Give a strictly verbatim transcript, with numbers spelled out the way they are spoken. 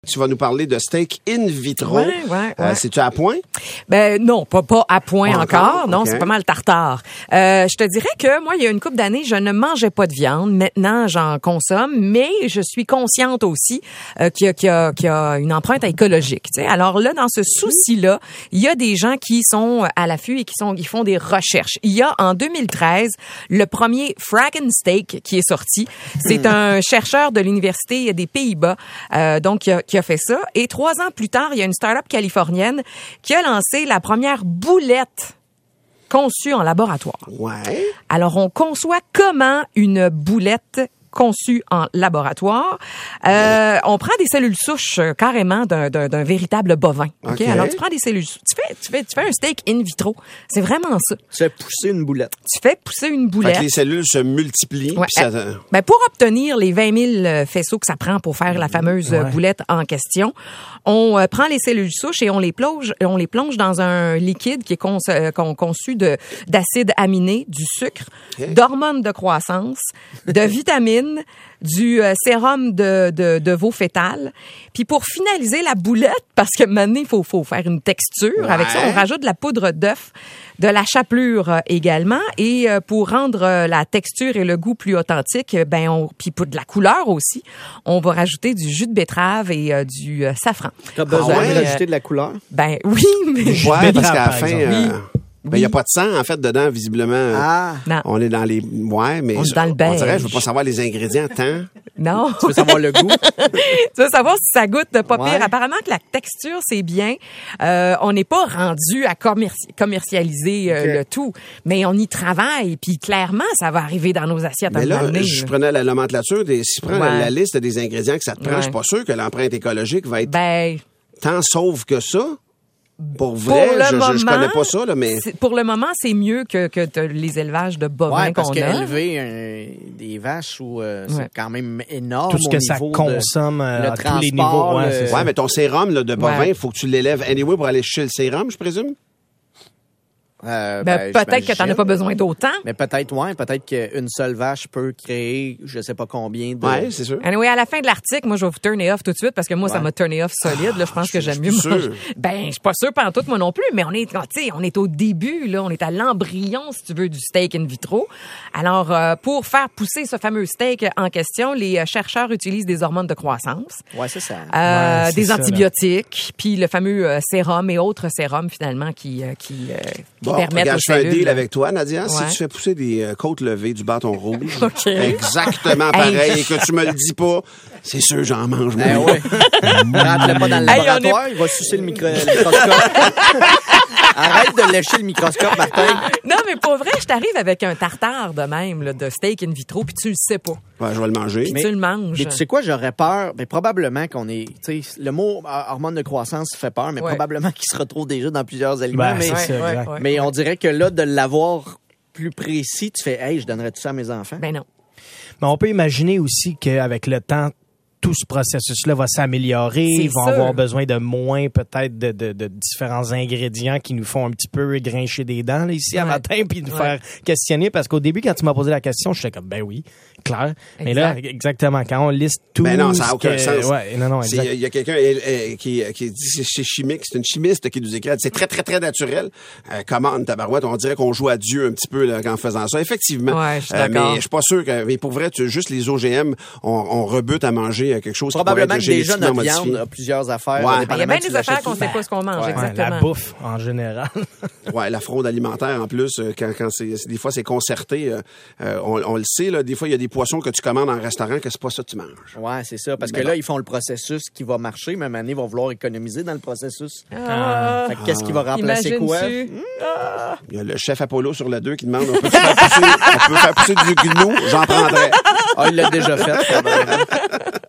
Tu vas nous parler de steak in vitro. Ouais, ouais, ouais. Euh, c'est-tu à point? Ben non, pas pas à point Pas encore. encore? Non, Okay. c'est pas mal tartare. Euh, je te dirais que moi, il y a une couple d'années, je ne mangeais pas de viande. Maintenant, j'en consomme, mais je suis consciente aussi euh, qu'il y a, qu'il y a, qu'il y a une empreinte écologique. Tu sais. Alors là, dans ce souci-là, il y a des gens qui sont à l'affût et qui sont qui font des recherches. Il y a en deux mille treize le premier Fragen Steak qui est sorti. C'est un chercheur de l'université des Pays-Bas, euh, donc qui a, qui a fait ça. Et trois ans plus tard, il y a une start-up californienne qui a lancé la première boulette conçue en laboratoire. Ouais. Alors, on conçoit comment une boulette conçue en laboratoire. Euh, on prend des cellules souches euh, carrément d'un, d'un, d'un véritable bovin. OK? OK. Alors, tu prends des cellules souches. Tu fais, tu fais, tu fais un steak in vitro. C'est vraiment ça. Tu fais pousser une boulette. Tu fais pousser une Fait boulette. que les cellules se multiplient. Ouais. Puis ça... Euh, ben pour obtenir les vingt mille faisceaux que ça prend pour faire la fameuse euh, boulette en question, on euh, prend les cellules souches et on les plonge, on les plonge dans un liquide qui est con, euh, con, conçu de d'acides aminés, du sucre, Okay. d'hormones de croissance, de vitamines, du euh, sérum de, de, de veau fétal. Puis pour finaliser la boulette, parce que maintenant, il faut, faut faire une texture. Ouais. Avec ça, on rajoute de la poudre d'œuf, de la chapelure euh, également. Et euh, pour rendre euh, la texture et le goût plus authentique, euh, ben on, puis pour de la couleur aussi, on va rajouter du jus de betterave et euh, du euh, safran. T'as besoin ouais? de rajouter de la couleur? Ben oui, mais... Ouais, parce qu'à la par fin, exemple. euh, Oui. ben, il n'y a pas de sang, en fait, dedans, visiblement. Euh, Ah! Non. On est dans les... Ouais, mais... On est dans le On beige. dirait, je veux pas savoir les ingrédients tant. Non. Tu veux savoir le goût? Tu veux savoir si ça goûte de pas Ouais. pire. Apparemment que la texture, c'est bien. Euh, on n'est pas rendu à commerci- commercialiser euh, Ok. le tout, mais on y travaille. Puis clairement, ça va arriver dans nos assiettes à Mais un là, moment donné, je là. prenais la nomenclature, des, si je prends la, Ouais. la liste des ingrédients que ça te prend, Ouais. je suis pas sûr que l'empreinte écologique va être Ben, tant sauve que ça. Pour vrai, pour le je, moment, je, je connais pas ça, là, mais... c'est- pour le moment, c'est mieux que, que de- les élevages de bovins Ouais, parce qu'on que a. élever un- des vaches, ou, euh, Ouais. c'est quand même énorme. Tout ce au que ça niveau de- consomme euh, le à tous les transport, niveaux. Ouais, le- c'est ça. Ouais, mais ton sérum là, de bovin, il Ouais. faut que tu l'élèves anyway pour aller chercher le sérum, je présume? Euh, Ben, ben, peut-être que t'en as j'imagine. pas besoin d'autant. Mais peut-être, ouais, peut-être qu'une seule vache peut créer, je sais pas combien de... Ouais, c'est sûr. Anyway, à la fin de l'article, moi, je vais vous turner off tout de suite parce que moi, ça Ouais. m'a turné off solide. Là, je pense que je j'aime suis mieux sûr. manger. Ben, je suis pas sûre pantoute, moi non plus, mais on est, tu sais, on est au début, là. On est à l'embryon, si tu veux, du steak in vitro. Alors, euh, pour faire pousser ce fameux steak en question, les euh, chercheurs utilisent des hormones de croissance, Ouais, c'est ça. euh, Ouais, c'est des ça, là. antibiotiques, puis le fameux euh, sérum et autres sérums, finalement, qui, euh, qui, euh, qui Bon, permettent regarde, aux je fais un cellules... deal avec toi, Nadia. Si Ouais. tu fais pousser des euh, côtes levées, du bâton rouge, OK. exactement Hey. pareil, et que tu me le dis pas, c'est sûr, j'en mange. moi. Eh ouais. Rentre-le pas dans le Hey, on laboratoire, il va sucer le, micro- le microscope. Arrête de lécher le microscope, Martin. Non, mais pour vrai, je t'arrive avec un tartare de même, là, de steak in vitro, puis tu le sais pas. Ouais, je vais le manger. Puis Mais- tu le manges. Mais tu sais quoi, j'aurais peur, mais probablement qu'on est, tu sais, le mot euh, hormone de croissance fait peur, mais Ouais. probablement qu'il se retrouve déjà dans plusieurs aliments. Ben, mais c'est ça, ouais, exact. ouais. mais on dirait que là, de l'avoir plus précis, tu fais, hey, je donnerais tout ça à mes enfants. Ben non. Mais on peut imaginer aussi qu'avec le temps, tout ce processus-là va s'améliorer. C'est Ils vont sûr. avoir besoin de moins, peut-être, de, de, de différents ingrédients qui nous font un petit peu grincher des dents là, ici à Ouais. matin, puis nous Ouais. faire questionner. Parce qu'au début, quand tu m'as posé la question, j'étais comme, ben oui, clair. Mais là, Exact. exactement, quand on liste tout... Ben non, ça n'a ce aucun que- sens. Ouais, non, non, C'est- exact. Il y a quelqu'un euh, euh, qui, qui dit c'est c'est chimique, c'est une chimiste qui nous écrit, elle dit, c'est très, très, très naturel. Euh, commande, tabarouette, on dirait qu'on joue à Dieu un petit peu là, en faisant ça. Effectivement. Ouais, je suis Euh, d'accord. mais je suis pas sûr que, mais pour vrai, tu, juste les O G M, on, on rebute à manger euh, quelque chose Probablement qui que pourrait être déjà génétiquement notre modifié. viande a plusieurs affaires. Ouais. Ben, il y a bien indépendamment que des tu affaires l'achètes qu'on où. sait pas ce qu'on mange, Ouais. Ouais, exactement. la bouffe, en général. Ouais, la fraude alimentaire en plus, euh, quand, quand c'est, c'est- des fois c'est concerté, euh, euh, on, on le sait là, des fois il y a des poissons que tu commandes en restaurant que c'est pas ça que tu manges. Ouais, c'est ça. Parce Mais que bon. là, ils font le processus qui va marcher, mais année, ils vont vouloir économiser dans le processus. Ah, Fait que qu'est-ce qui va remplacer quoi? imagines-tu? Il y a le chef Apollo sur le deux qui demande on peut faire pousser, on peut faire pousser du gnou, j'en prendrais. Ah, il l'a déjà fait. probablement.